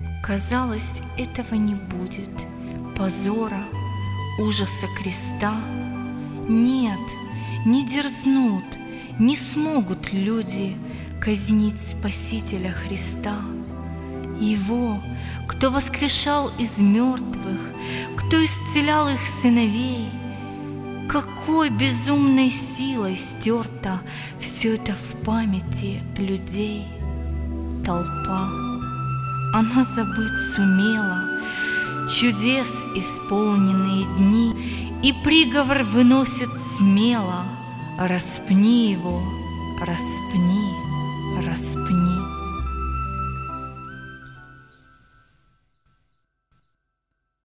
Казалось, этого не будет, позора, ужаса креста. Нет, не дерзнут, не смогут люди казнить Спасителя Христа. Его, кто воскрешал из мертвых, кто исцелял их сыновей, какой безумной силой стерто все это в памяти людей. Толпа, она забыть сумела чудес исполненные дни, и приговор выносит смело: распни его, распни, распни.